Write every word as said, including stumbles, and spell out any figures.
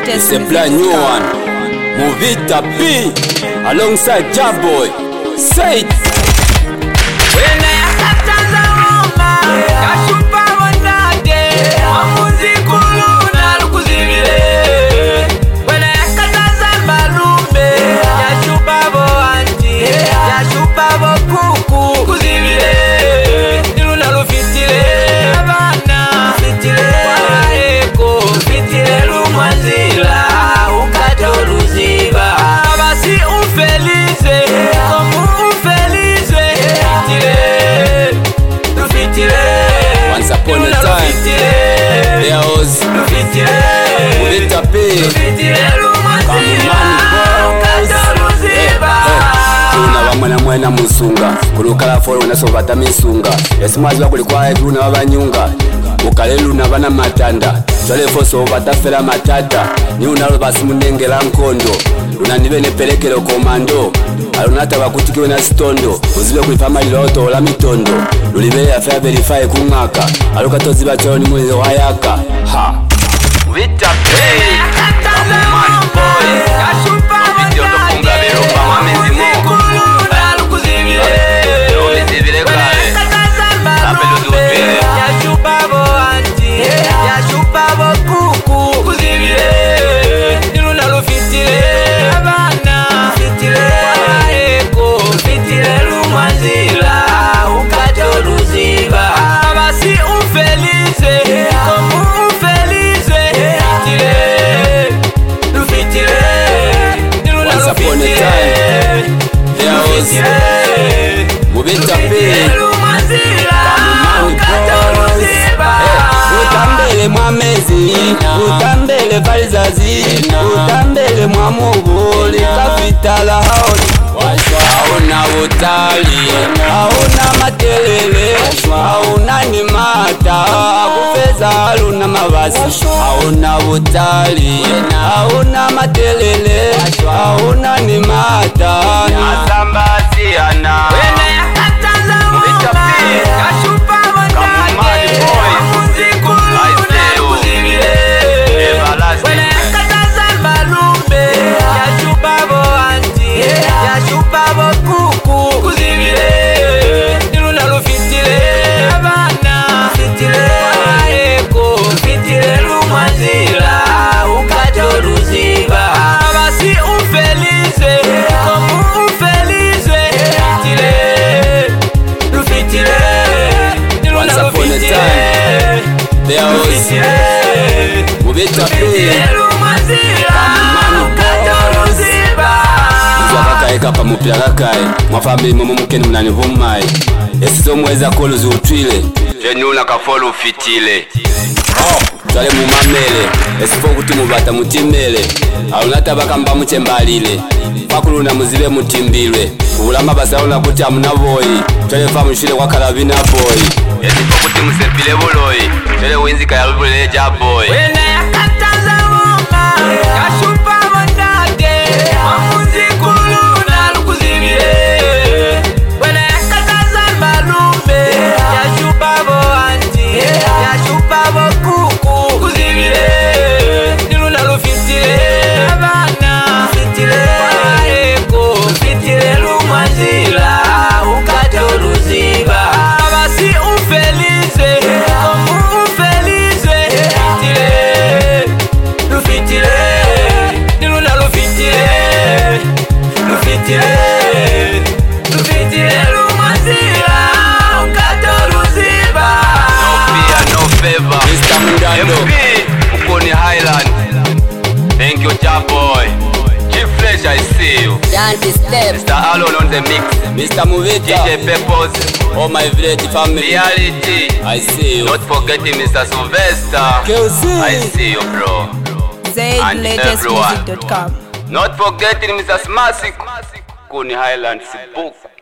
It's a brand new one. Movita P alongside Jaboy. Say it. When I have Tanzania, Kashupa Wanade, Wamuzi Kuluna Lukuzivile. When I have Tanzania, Lumbe, Kashupa Boanti, Kashupa Bokuku, Kuzivile. Niluna Lufitile, Havana, Fitile, Eko, Fitile Lumazila, Ukato Luziba. Abasi ufelize, Komu once upon a time, there was Movita P. Tuna wamwana mwena musunga kulukala folo nasovata misunga esimwazi bakulikwaye tuna babanyunga ukalelu nabana matanda twale foso batafela matata ni unalo basimunengela nkondo lunanibe nepelekelo komando alunata bakutikiwe na stondo uzibe kuifama liloto la mitondo lulibe ya fair verify kumaka alukatozi bachao ni mwezi wayaka ha Movita P man boy Kashupa video dokunga bero pa mamizi mungu alukuzivile alukuzivile kale apelo duwele Kashupa bo anti Kashupa bo kuku kuzivile niluna lufitile abana fitile eko fitile lumazila ukato luziba abasi ufelize komu ufelize fitile lufitile niluna once upon a time, there was Movita P. Utambele mwamezi, utambele valizazi, utambele mwamuguli kapitala haoni. Hauna utali, hauna matelele, hauna nimata, kufeza haluna mabasi. Hauna utali, hauna matelele, hauna nimata, Nasambasiana Movita P Kashupa Wanade Wamuzi Kuluna Lukuzivile When I have Tanzania Lumbe Kashupa Boanti Kashupa Bokuku Kuzivile niluna lufitile Havana Fitile Eko Fitile Lumazila Ukato luziba Abasi ufelize Komu ufelize Fitile Lufitile once upon a time, there was Movita P. Kakaeka pa mupira kakae mwafambi mumu mukeni mnani vumai esizo mweza kolu ziutwile jenuna kafolu fitile oh twale mumamele esifo kuti mubata mutimele alunata bakamba muchembalile pakuluna muzibe mutimbilwe kubulama basaluna kuti amuna boyi twale fa mushile kwa kalabina boyi esifo kuti musempile buloyi twale winzika ya lubule ja boyi When I have Tanzania Kashupa Wanade Wamuzi Kuluna Lukuzivile When I have Tanzania Lumbe Kashupa Boanti Kashupa Bokuku Kuzivile niluna lufitile Havana Fitile Eko Fitile Lumazila Ukato luziba Abasi ufelize Komu ufelize Fitile Lufitile niluna lufitile Lufitile Lufitile Lumazila Ukato luziba No fear, no favor Mister Mundando M P Ukoni Highland. Thank you, Jaboy. G-Fresh, I see you. Dante Step, Mister Alon on the mix. Mister Movita D J Peppers. all my village family Reality. I see you Not forgetting Mister Sylvester. K C. I see you, bro. zaid And latest music everyone. dot com. Not forgetting Mister Smasik. Kuni Highlands book.